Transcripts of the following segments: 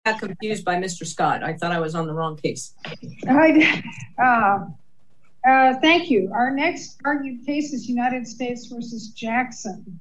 got confused by Mr. Scott. I thought I was on the wrong case. Thank you. Our next argued case is United States versus Jackson.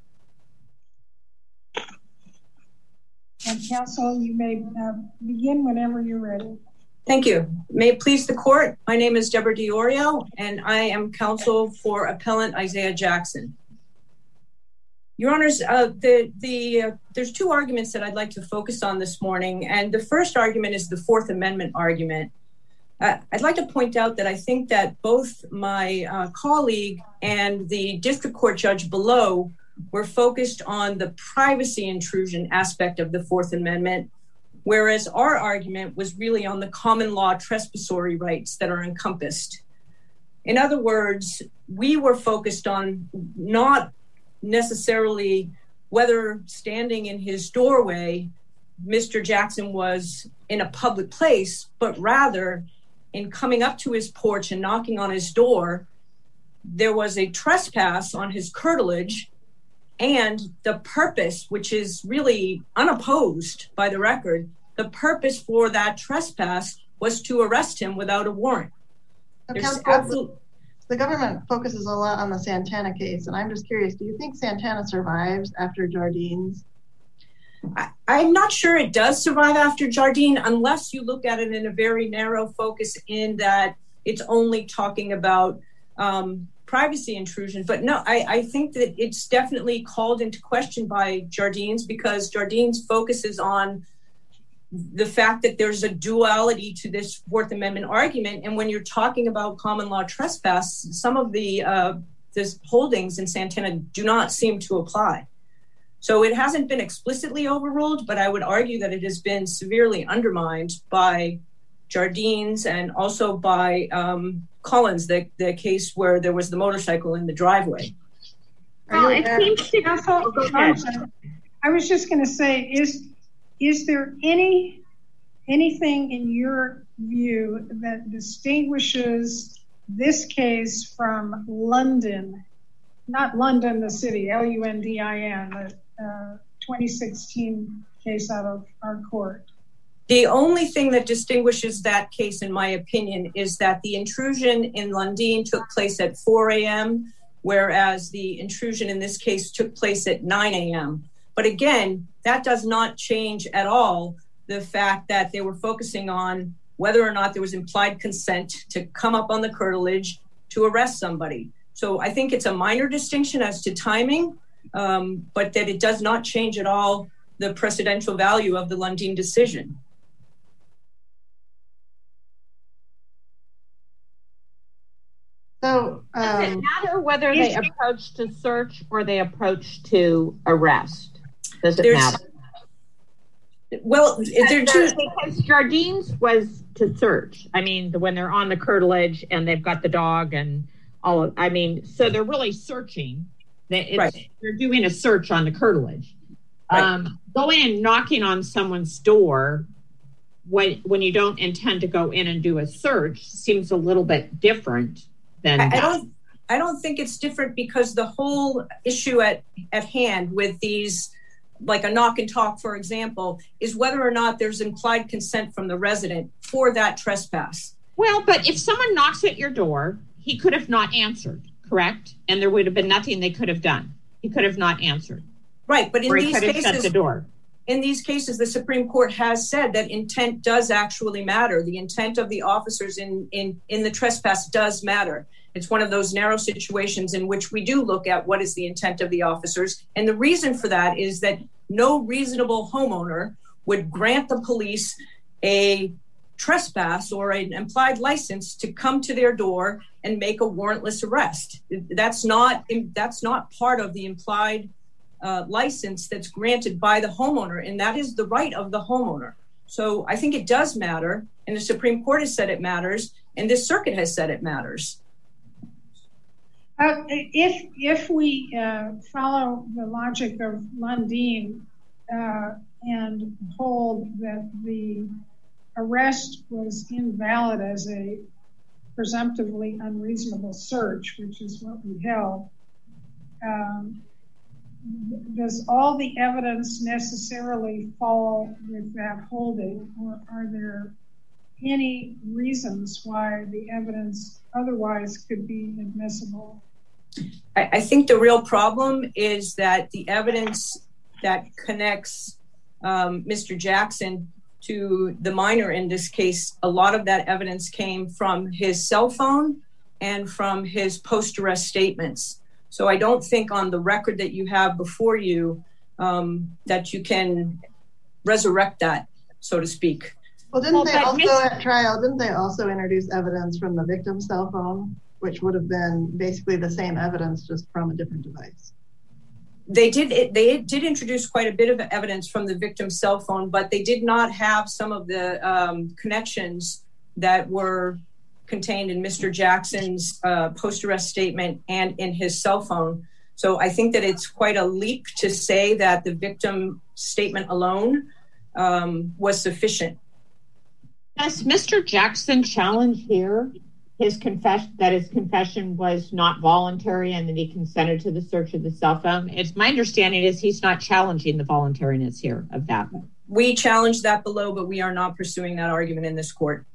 And counsel, you may begin whenever you're ready. Thank you. May it please the court. My name is Deborah DiOrio, and I am counsel for appellant Isaiah Jackson. Your Honors, there's two arguments that I'd like to focus on this morning, and the first argument is the Fourth Amendment argument. I'd like to point out that I think that both my colleague and the district court judge below were focused on the privacy intrusion aspect of the Fourth Amendment, whereas our argument was really on the common law trespassory rights that are encompassed. In other words, we were focused on not necessarily whether standing in his doorway, Mr. Jackson was in a public place, but rather in coming up to his porch and knocking on his door, there was a trespass on his curtilage, and the purpose, which is really unopposed by the record, the purpose for that trespass was to arrest him without a warrant. The government focuses a lot on the Santana case, and I'm just curious, do you think Santana survives after Jardines? I'm not sure it does survive after Jardine, unless you look at it in a very narrow focus in that it's only talking about privacy intrusion. But no, I think that it's definitely called into question by Jardines, because Jardines focuses on the fact that there's a duality to this Fourth Amendment argument. And when you're talking about common law trespass, some of the holdings in Santana do not seem to apply. So it hasn't been explicitly overruled, but I would argue that it has been severely undermined by Jardines and also by Collins, the case where there was the motorcycle in the driveway. Well, it seems to I was just going to say, is there anything in your view that distinguishes this case from London, not London, the city, Lundin, the 2016 case out of our court? The only thing that distinguishes that case, in my opinion, is that the intrusion in Lundin took place at 4 a.m., whereas the intrusion in this case took place at 9 a.m. But again, that does not change at all the fact that they were focusing on whether or not there was implied consent to come up on the curtilage to arrest somebody. So I think it's a minor distinction as to timing, but that it does not change at all the precedential value of the Lundin decision. So does it matter whether they approach to search or they approach to arrest? Does it matter? Well, because Jardines was to search. I mean, when they're on the curtilage and they've got the dog and all of, I mean, so they're really searching. They're doing a search on the curtilage. Right. Going and knocking on someone's door when you don't intend to go in and do a search seems a little bit different than I don't think it's different, because the whole issue at hand with these, like a knock and talk, for example, is whether or not there's implied consent from the resident for that trespass. Well, but if someone knocks at your door, he could have not answered, correct? And there would have been nothing they could have done. He could have not answered. Right, but in these cases, shut the door. In these cases, the Supreme Court has said that intent does actually matter. The intent of the officers in the trespass does matter. It's one of those narrow situations in which we do look at what is the intent of the officers. And the reason for that is that no reasonable homeowner would grant the police a trespass or an implied license to come to their door and make a warrantless arrest. That's not part of the implied license that's granted by the homeowner, and that is the right of the homeowner. So I think it does matter, and the Supreme Court has said it matters, and this circuit has said it matters. If we follow the logic of Lundin and hold that the arrest was invalid as a presumptively unreasonable search, which is what we held, does all the evidence necessarily fall with that holding, or are there any reasons why the evidence otherwise could be admissible? I think the real problem is that the evidence that connects Mr. Jackson to the minor in this case, a lot of that evidence came from his cell phone and from his post-arrest statements. So I don't think on the record that you have before you that you can resurrect that, so to speak. Well, didn't they also introduce evidence from the victim's cell phone, which would have been basically the same evidence, just from a different device? They did introduce quite a bit of evidence from the victim's cell phone, but they did not have some of the connections that were contained in Mr. Jackson's post-arrest statement and in his cell phone. So I think that it's quite a leap to say that the victim statement alone was sufficient. Does Mr. Jackson challenge here his confession was not voluntary and that he consented to the search of the cell phone? It's my understanding is he's not challenging the voluntariness here of that. We challenged that below, but we are not pursuing that argument in this court.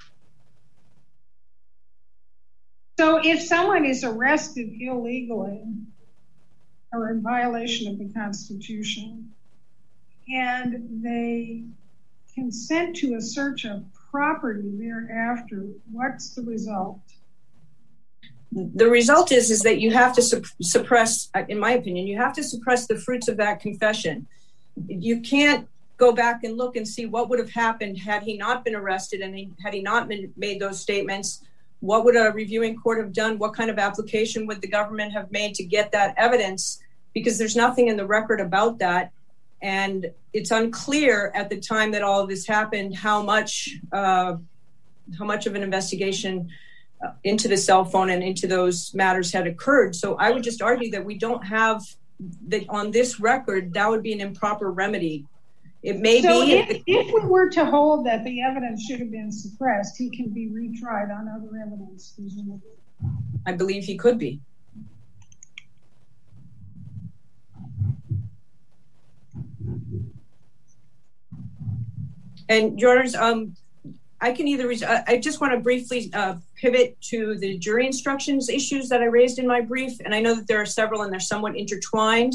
So if someone is arrested illegally or in violation of the Constitution and they consent to a search of property thereafter, what's the result? The result is that you have to suppress, in my opinion, you have to suppress the fruits of that confession. You can't go back and look and see what would have happened had he not been arrested and had he not made those statements. What would a reviewing court have done? What kind of application would the government have made to get that evidence? Because there's nothing in the record about that. And it's unclear at the time that all of this happened how much of an investigation into the cell phone and into those matters had occurred. So I would just argue that we don't have that on this record. That would be an improper remedy. It may be. If we were to hold that the evidence should have been suppressed, he can be retried on other evidence. I believe he could be. And Your Honors, I can either. I just want to briefly pivot to the jury instructions issues that I raised in my brief, and I know that there are several and they're somewhat intertwined.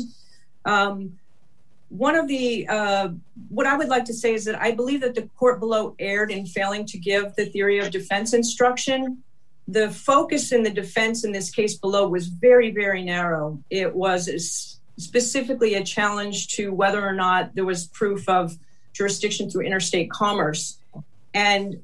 One of the what I would like to say is that I believe that the court below erred in failing to give the theory of defense instruction. The focus in the defense in this case below was very, very narrow. It was specifically a challenge to whether or not there was proof of jurisdiction through interstate commerce. And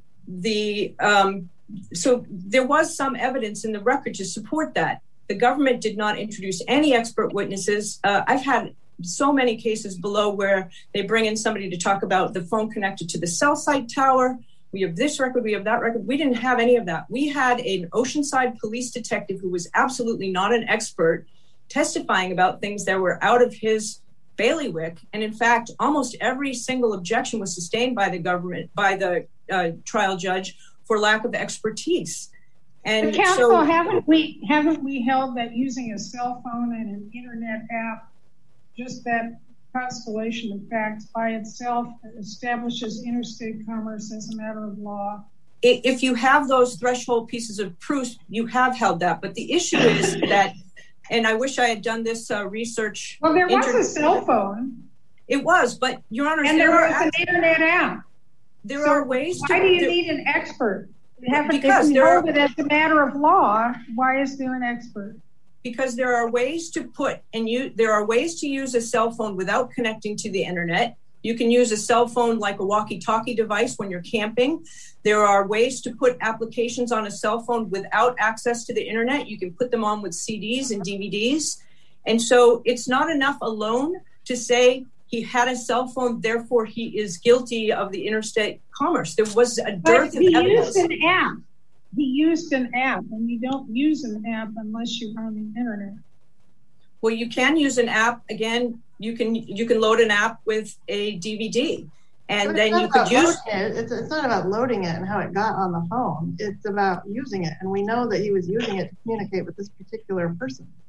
so there was some evidence in the record to support that. The government did not introduce any expert witnesses. I've had so many cases below where they bring in somebody to talk about the phone connected to the cell site tower. We have this record, we have that record. We didn't have any of that. We had an Oceanside police detective who was absolutely not an expert testifying about things that were out of his bailiwick. And in fact, almost every single objection was sustained by the government, by the trial judge for lack of expertise. And but counsel, so, haven't we held that using a cell phone and an internet app, just that constellation of facts by itself establishes interstate commerce as a matter of law? If you have those threshold pieces of proof, you have held that. But the issue is that, and I wish I had done this research. Well, there was a cell phone. It was, but Your Honor, and there was an internet app. There are ways to. Why do you need an expert? Because if you hold it as a matter of law, why is there an expert? Because there are ways to there are ways to use a cell phone without connecting to the internet. You can use a cell phone like a walkie-talkie device when you're camping. There are ways to put applications on a cell phone without access to the internet. You can put them on with CDs and DVDs. And so it's not enough alone to say he had a cell phone, therefore he is guilty of the interstate commerce. There was a dearth of evidence. He used an app, and you don't use an app unless you're on the internet. Well, you can use an app. Again, you can load an app with a DVD, and then you could use it. It's not about loading it and how it got on the phone. It's about using it, and we know that he was using it to communicate with this particular person.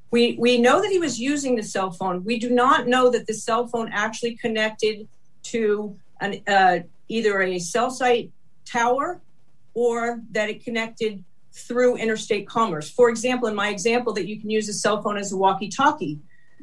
We know that he was using the cell phone. We do not know that the cell phone actually connected to either a cell site tower or that it connected through interstate commerce. For example, in my example that you can use a cell phone as a walkie-talkie,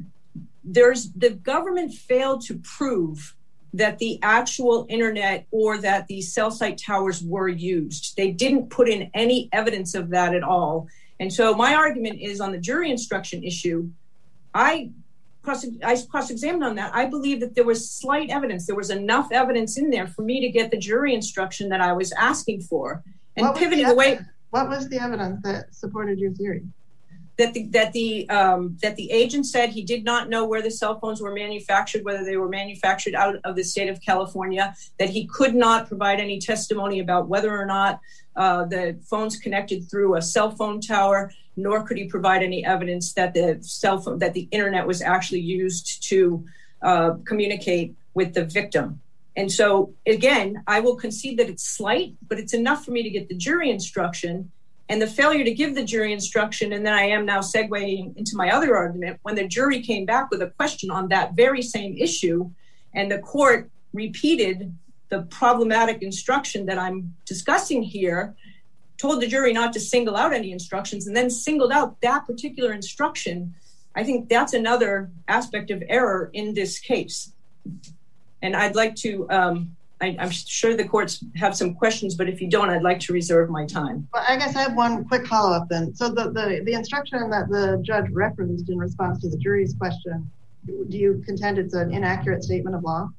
the government failed to prove that the actual internet or that the cell site towers were used. They didn't put in any evidence of that at all. And so my argument is on the jury instruction issue, I cross-examined on that. I believe that there was slight evidence. There was enough evidence in there for me to get the jury instruction that I was asking for. And pivoting away. What was the evidence that supported your theory? That the agent said he did not know where the cell phones were manufactured, whether they were manufactured out of the state of California, that he could not provide any testimony about whether or not the phones connected through a cell phone tower, nor could he provide any evidence that the internet was actually used to communicate with the victim. And so, again, I will concede that it's slight, but it's enough for me to get the jury instruction. And the failure to give the jury instruction, and then I am now segueing into my other argument, when the jury came back with a question on that very same issue, and the court repeated the problematic instruction that I'm discussing here, told the jury not to single out any instructions, and then singled out that particular instruction, I think that's another aspect of error in this case. And I'd like to, I'm sure the courts have some questions, but if you don't, I'd like to reserve my time. Well, I guess I have one quick follow-up then. So the instruction that the judge referenced in response to the jury's question, do you contend it's an inaccurate statement of law?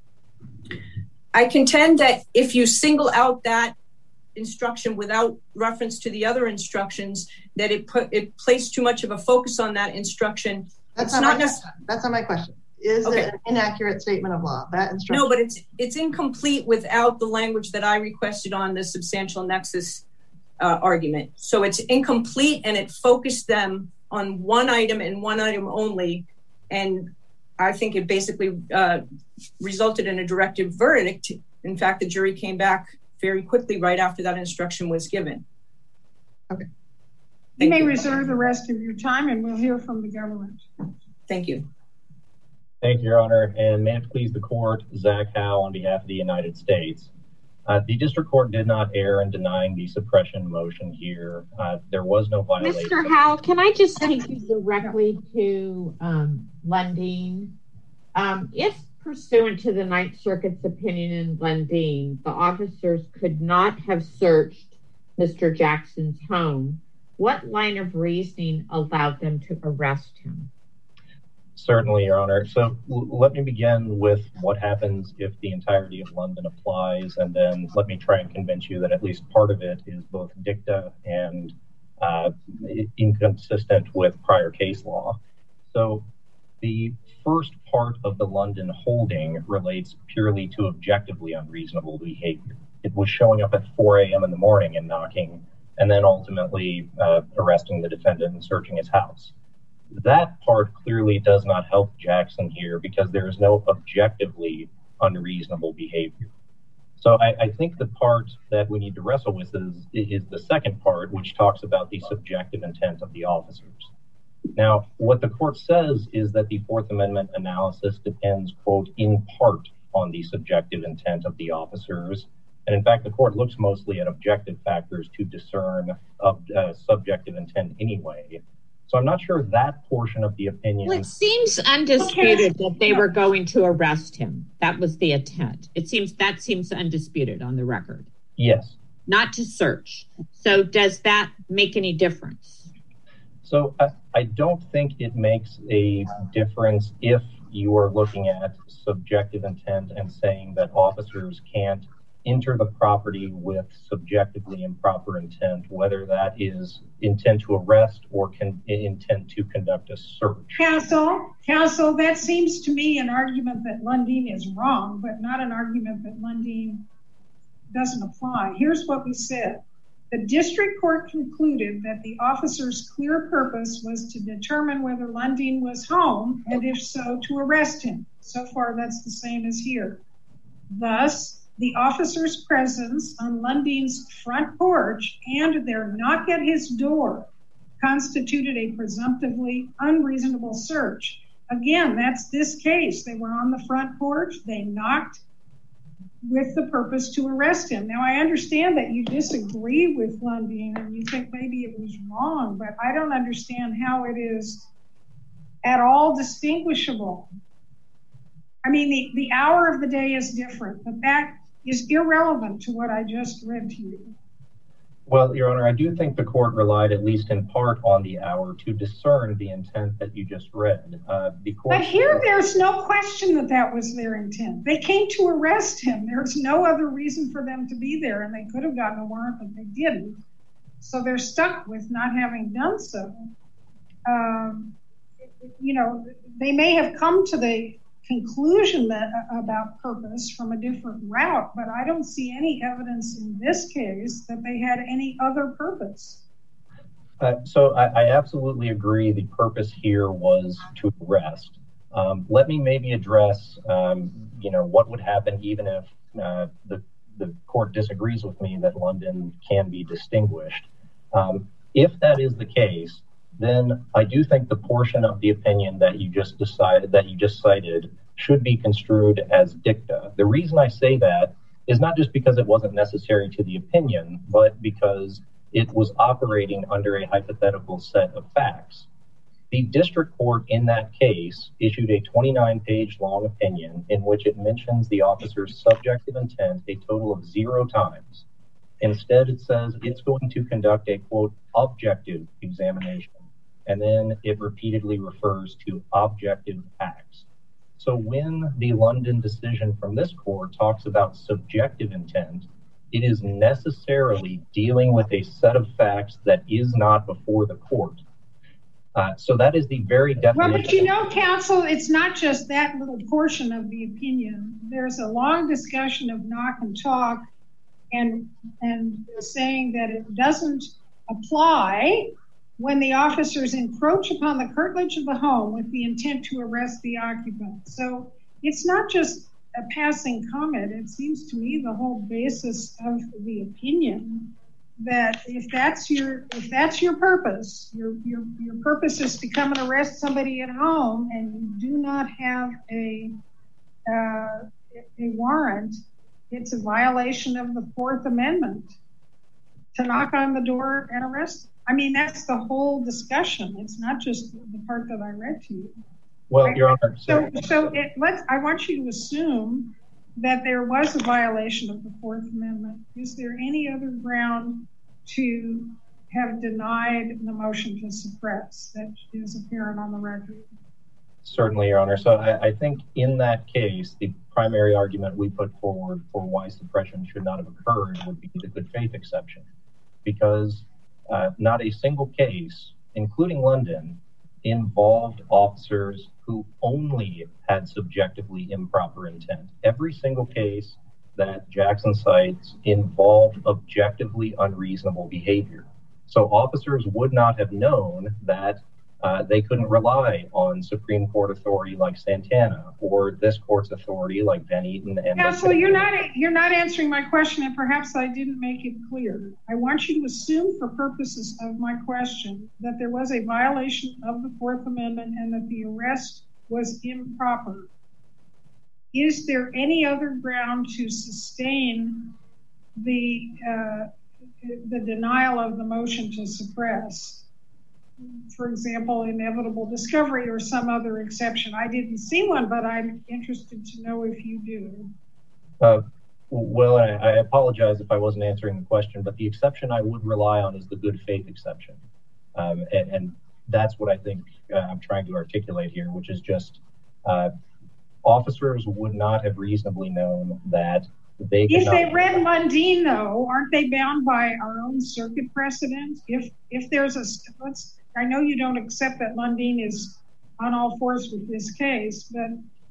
I contend that if you single out that instruction without reference to the other instructions, that it placed too much of a focus on that instruction. That's not my question. Is it an inaccurate statement of law? That instruction? No, but it's incomplete without the language that I requested on the substantial nexus argument. So it's incomplete, and it focused them on one item and one item only. And I think it basically resulted in a directive verdict. In fact, the jury came back very quickly right after that instruction was given. Okay. You may reserve the rest of your time, and we'll hear from the government. Thank you. Thank you, Your Honor, and may it please the court, Zach Howe on behalf of the United States. The district court did not err in denying the suppression motion here. There was no violation. Mr. Howe, can I just take you directly to Lundeen? If pursuant to the Ninth Circuit's opinion in Lundeen, the officers could not have searched Mr. Jackson's home, what line of reasoning allowed them to arrest him? Certainly, Your Honor. So let me begin with what happens if the entirety of Lundeen applies, and then let me try and convince you that at least part of it is both dicta and inconsistent with prior case law. So the first part of the Lundeen holding relates purely to objectively unreasonable behavior. It was showing up at 4 a.m. in the morning and knocking, and then ultimately arresting the defendant and searching his house. That part clearly does not help Jackson here because there is no objectively unreasonable behavior. So I think the part that we need to wrestle with is the second part, which talks about the subjective intent of the officers. Now, what the court says is that the Fourth Amendment analysis depends, quote, in part on the subjective intent of the officers. And in fact, the court looks mostly at objective factors to discern subjective intent anyway. So I'm not sure that portion of the opinion... Well, it seems undisputed that they were going to arrest him. That was the intent. That seems undisputed on the record. Yes. Not to search. So does that make any difference? So I don't think it makes a difference if you are looking at subjective intent and saying that officers can't enter the property with subjectively improper intent, whether that is intent to arrest or intent to conduct a search. Counsel, that seems to me an argument that Lundeen is wrong, but not an argument that Lundeen doesn't apply. Here's what we said. The district court concluded that the officer's clear purpose was to determine whether Lundeen was home, and if so, to arrest him. So far, that's the same as here. Thus, the officer's presence on Lundeen's front porch and their knock at his door constituted a presumptively unreasonable search. Again, that's this case. They were on the front porch. They knocked with the purpose to arrest him. Now, I understand that you disagree with Lundeen and you think maybe it was wrong, but I don't understand how it is at all distinguishable. I mean, the hour of the day is different, but that is irrelevant to what I just read to you. Well, Your Honor, I do think the court relied at least in part on the hour to discern the intent that you just read. But here there's no question that that was their intent. They came to arrest him. There's no other reason for them to be there, and they could have gotten a warrant, but they didn't. So they're stuck with not having done so. You know, they may have come to the conclusion that about purpose from a different route, but I don't see any evidence in this case that they had any other purpose. So I absolutely agree the purpose here was to arrest. Let me maybe address, you know, what would happen even if the court disagrees with me that Lundeen can be distinguished. If that is the case, then I do think the portion of the opinion that you just cited should be construed as dicta. The reason I say that is not just because it wasn't necessary to the opinion, but because it was operating under a hypothetical set of facts. The district court in that case issued a 29-page long opinion in which it mentions the officer's subjective intent a total of 0 times. Instead, it says it's going to conduct a, quote, objective examination. And then it repeatedly refers to objective acts. So when the Lundeen decision from this court talks about subjective intent, it is necessarily dealing with a set of facts that is not before the court. So that is the very definition. Well, but you know, counsel, it's not just that little portion of the opinion. There's a long discussion of knock and talk and saying that it doesn't apply when the officers encroach upon the curtilage of the home with the intent to arrest the occupant. So it's not just a passing comment. It seems to me the whole basis of the opinion that if that's your purpose, your purpose is to come and arrest somebody at home and you do not have a warrant, it's a violation of the Fourth Amendment to knock on the door and arrest them. I mean, that's the whole discussion. It's not just the part that I read to you. Well, Your Honor. I want you to assume that there was a violation of the Fourth Amendment. Is there any other ground to have denied the motion to suppress that is apparent on the record? Certainly, Your Honor. So I think in that case, the primary argument we put forward for why suppression should not have occurred would be the good faith exception, because not a single case, including Lundeen, involved officers who only had subjectively improper intent. Every single case that Jackson cites involved objectively unreasonable behavior. So officers would not have known that they couldn't rely on Supreme Court authority like Santana or this court's authority like Van Eaton. Counsel, you're not answering my question, and perhaps I didn't make it clear. I want you to assume for purposes of my question that there was a violation of the Fourth Amendment and that the arrest was improper. Is there any other ground to sustain the denial of the motion to suppress? For example, inevitable discovery or some other exception. I didn't see one, but I'm interested to know if you do. Well, I apologize if I wasn't answering the question, but the exception I would rely on is the good faith exception. And that's what I think I'm trying to articulate here, which is just officers would not have reasonably known that they could. If they read Lundeen, though, aren't they bound by our own circuit precedent? If there's I know you don't accept that Lundeen is on all fours with this case, but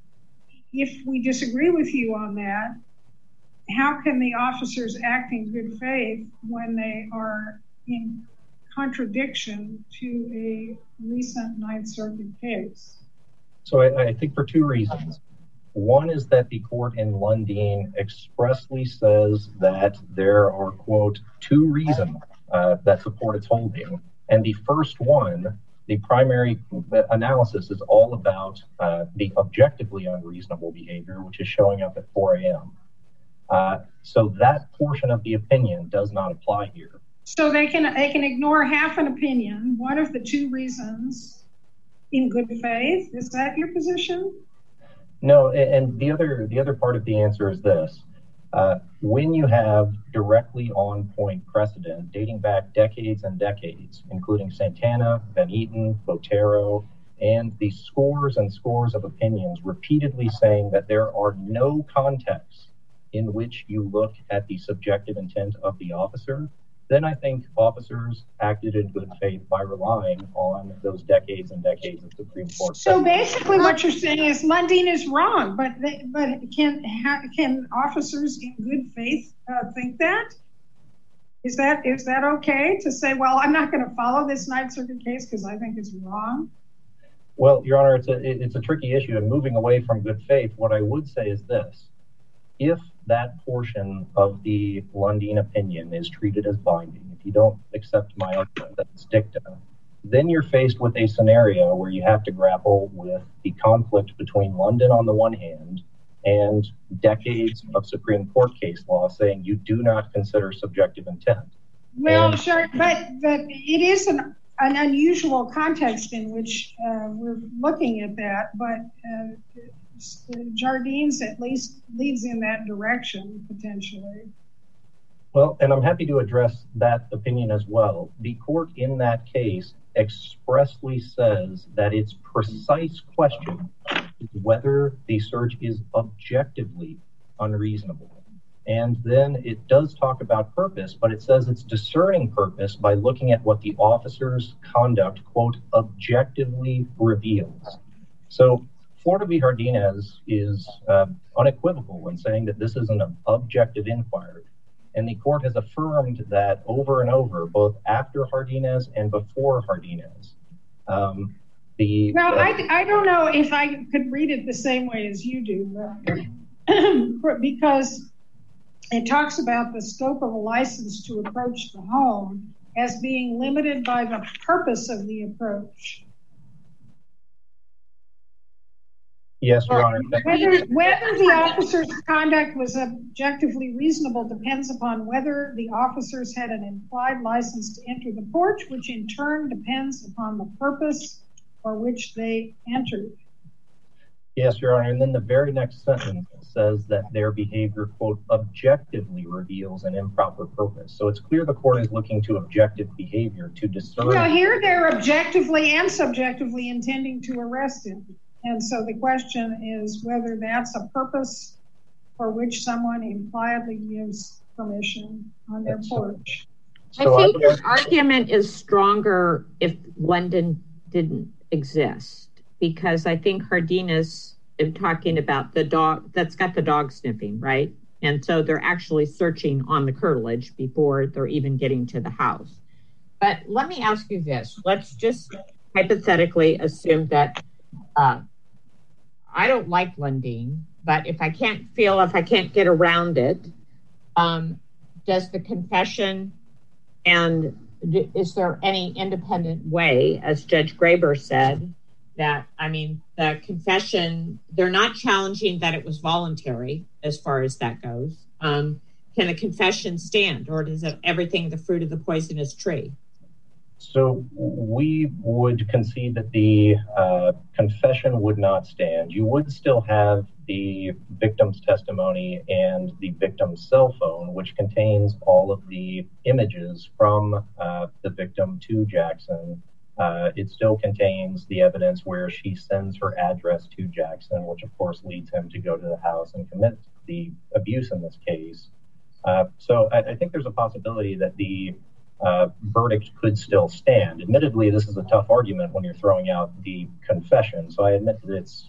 if we disagree with you on that, how can the officers act in good faith when they are in contradiction to a recent Ninth Circuit case? So I think for two reasons. One is that the court in Lundeen expressly says that there are, quote, two reasons that support its holding. And the first one, the primary analysis is all about the objectively unreasonable behavior, which is showing up at 4 a.m. So that portion of the opinion does not apply here. So they can ignore half an opinion, one of the two reasons, in good faith. Is that your position? No, and the other part of the answer is this. When you have directly on point precedent dating back decades and decades, including Santana, Van Eaton, Botero, and the scores and scores of opinions repeatedly saying that there are no contexts in which you look at the subjective intent of the officer, then I think officers acted in good faith by relying on those decades and decades of Supreme Court. So basically what you're saying is Lundin is wrong, but can officers in good faith think that? Is that okay to say, well, I'm not going to follow this Ninth Circuit case because I think it's wrong? Well, Your Honor, it's a tricky issue, and moving away from good faith, what I would say is this. If that portion of the Lundin opinion is treated as binding, if you don't accept my argument that it's dicta, then you're faced with a scenario where you have to grapple with the conflict between Lundin on the one hand and decades of Supreme Court case law saying you do not consider subjective intent. Well, sure, but it is an unusual context in which we're looking at that, but Jardines at least leads in that direction, potentially. Well, and I'm happy to address that opinion as well. The court in that case expressly says that its precise question is whether the search is objectively unreasonable. And then it does talk about purpose, but it says it's discerning purpose by looking at what the officer's conduct, quote, objectively reveals. So Florida v. Jardines is unequivocal when saying that this is an objective inquiry. And the court has affirmed that over and over, both after Jardines and before Jardines. I don't know if I could read it the same way as you do, but because it talks about the scope of a license to approach the home as being limited by the purpose of the approach. Yes, Your Honor. Whether the officer's conduct was objectively reasonable depends upon whether the officers had an implied license to enter the porch, which in turn depends upon the purpose for which they entered. Yes, Your Honor. And then the very next sentence says that their behavior, quote, objectively reveals an improper purpose. So it's clear the court is looking to objective behavior to discern. Well, here they're objectively and subjectively intending to arrest him. And so the question is whether that's a purpose for which someone impliedly gives permission on their porch. I think your argument is stronger if Lundin didn't exist, because I think Jardines is talking about the dog that's got the dog sniffing, right? And so they're actually searching on the curtilage before they're even getting to the house. But let me ask you this. Let's just hypothetically assume that I don't like Lundin, but if I can't get around it, does the confession and is there any independent way, as Judge Graber said, that, I mean, the confession, they're not challenging that it was voluntary as far as that goes. Can a confession stand, or does everything the fruit of the poisonous tree? So we would concede that the confession would not stand. You would still have the victim's testimony and the victim's cell phone, which contains all of the images from the victim to Jackson. It still contains the evidence where she sends her address to Jackson, which of course leads him to go to the house and commit the abuse in this case. So I think there's a possibility that the verdict could still stand. Admittedly, this is a tough argument when you're throwing out the confession. So I admit that it's,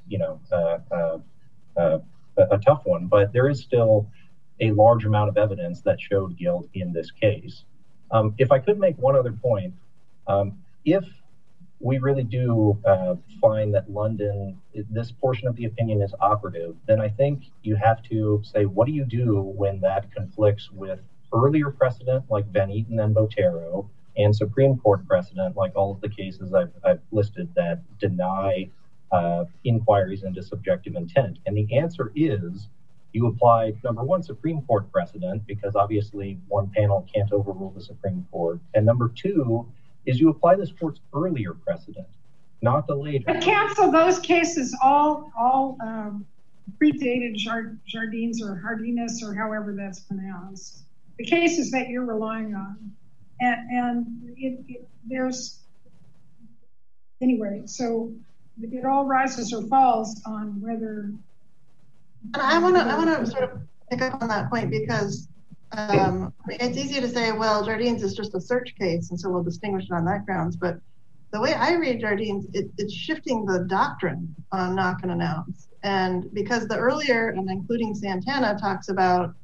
a tough one, but there is still a large amount of evidence that showed guilt in this case. If I could make one other point, if we really do find that Lundin, this portion of the opinion is operative, then I think you have to say, what do you do when that conflicts with earlier precedent like Van Eaton and Botero, and Supreme Court precedent, like all of the cases I've listed that deny inquiries into subjective intent. And the answer is you apply, number one, Supreme Court precedent, because obviously one panel can't overrule the Supreme Court. And number two is you apply this court's earlier precedent, not the later. But counsel, those cases all predated Jardines or Hardiness or however that's pronounced. The cases that you're relying on. And there's, anyway, so it all rises or falls on whether. I want to sort of pick up on that point because it's easy to say, well, Jardines is just a search case, and so we'll distinguish it on that grounds. But the way I read Jardines, it's shifting the doctrine on knock and announce. And because the earlier, and including Santana, talks about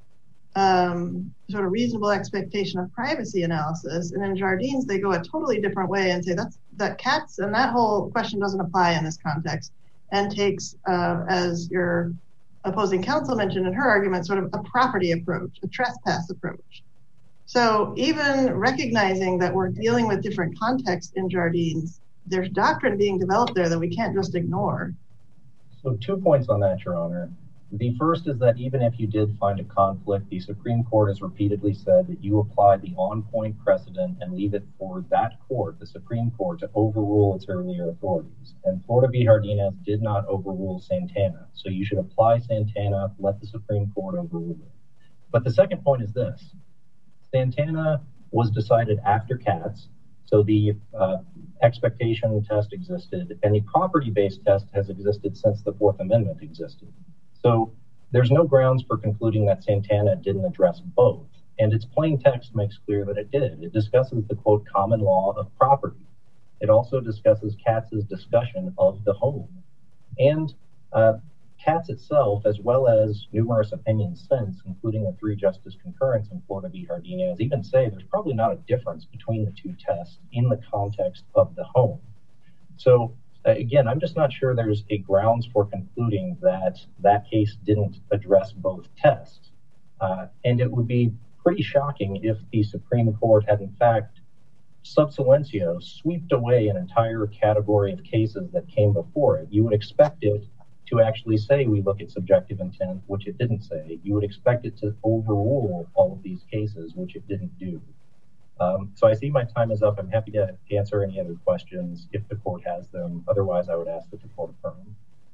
sort of reasonable expectation of privacy analysis, and in Jardines they go a totally different way and say that cats and that whole question doesn't apply in this context, and takes as your opposing counsel mentioned in her argument, sort of a property approach, a trespass approach. So even recognizing that we're dealing with different contexts in Jardines, there's doctrine being developed there that we can't just ignore. So 2 points on that, Your Honor. The first is that even if you did find a conflict, the Supreme Court has repeatedly said that you apply the on-point precedent and leave it for that court, the Supreme Court, to overrule its earlier authorities. And Florida v. Jardines did not overrule Santana. So you should apply Santana, let the Supreme Court overrule it. But the second point is this. Santana was decided after Katz, so the expectation test existed, and the property-based test has existed since the Fourth Amendment existed. So there's no grounds for concluding that Santana didn't address both, and its plain text makes clear that it did. It discusses the, quote, common law of property. It also discusses Katz's discussion of the home. And Katz itself, as well as numerous opinions since, including a 3-justice concurrence in Florida v. Jardines, even say there's probably not a difference between the two tests in the context of the home. So again, I'm just not sure there's a grounds for concluding that that case didn't address both tests. And it would be pretty shocking if the Supreme Court had, in fact, sub silentio, swept away an entire category of cases that came before it. You would expect it to actually say we look at subjective intent, which it didn't say. You would expect it to overrule all of these cases, which it didn't do. So I see my time is up. I'm happy to answer any other questions if the court has them. Otherwise, I would ask that the court affirm.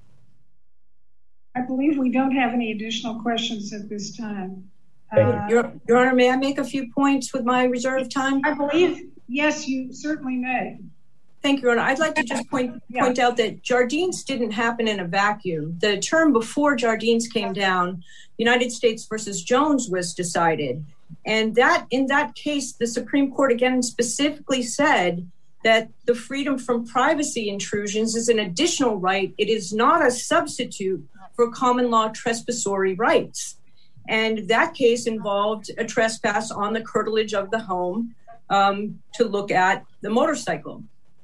I believe we don't have any additional questions at this time. Your Honor, may I make a few points with my reserved time? I believe, yes, you certainly may. Thank you, Your Honor. I'd like to just point out that Jardines didn't happen in a vacuum. The term before Jardines came down, United States versus Jones, was decided. And that in that case, the Supreme Court again specifically said that the freedom from privacy intrusions is an additional right. It is not a substitute for common law trespassory rights. And that case involved a trespass on the curtilage of the home to look at the motorcycle.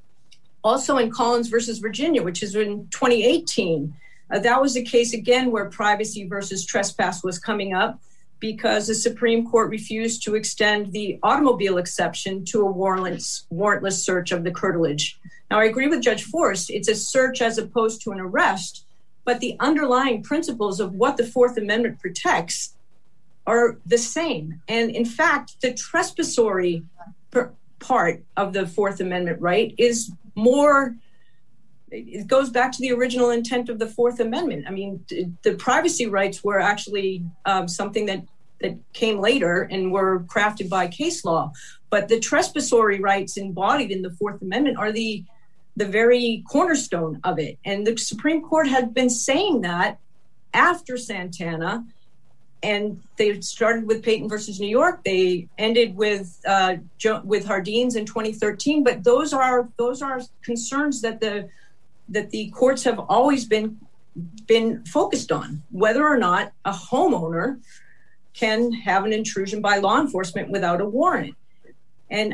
Also in Collins versus Virginia, which is in 2018, that was a case again where privacy versus trespass was coming up, because the Supreme Court refused to extend the automobile exception to a warrantless search of the curtilage. Now, I agree with Judge Forrest. It's a search as opposed to an arrest, but the underlying principles of what the Fourth Amendment protects are the same. And in fact, the trespassory part of the Fourth Amendment right is more, it goes back to the original intent of the Fourth Amendment. I mean, the privacy rights were actually something that came later and were crafted by case law. But the trespassory rights embodied in the Fourth Amendment are the very cornerstone of it. And the Supreme Court had been saying that after Santana, and they started with Payton versus New York. They ended with Jardines in 2013. But those are concerns that the courts have always been focused on, whether or not a homeowner can have an intrusion by law enforcement without a warrant. And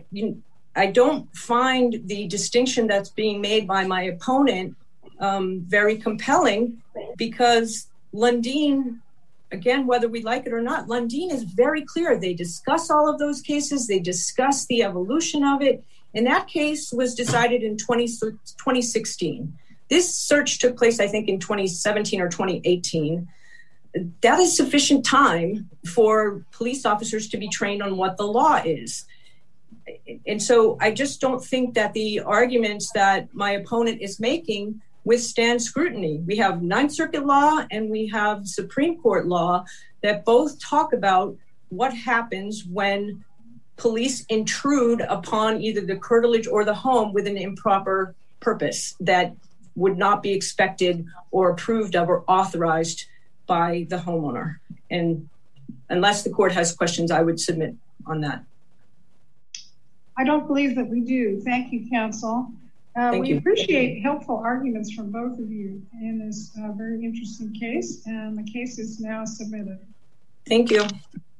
I don't find the distinction that's being made by my opponent very compelling, because Lundeen again, whether we like it or not, Lundin is very clear. They discuss all of those cases. They discuss the evolution of it. And that case was decided in 2016. This search took place, I think, in 2017 or 2018. That is sufficient time for police officers to be trained on what the law is. And so I just don't think that the arguments that my opponent is making withstand scrutiny. We have Ninth Circuit law and we have Supreme Court law that both talk about what happens when police intrude upon either the curtilage or the home with an improper purpose that would not be expected or approved of or authorized by the homeowner. And unless the court has questions, I would submit on that. I don't believe that we do. Thank you, counsel. We appreciate helpful arguments from both of you in this very interesting case, and the case is now submitted. Thank you.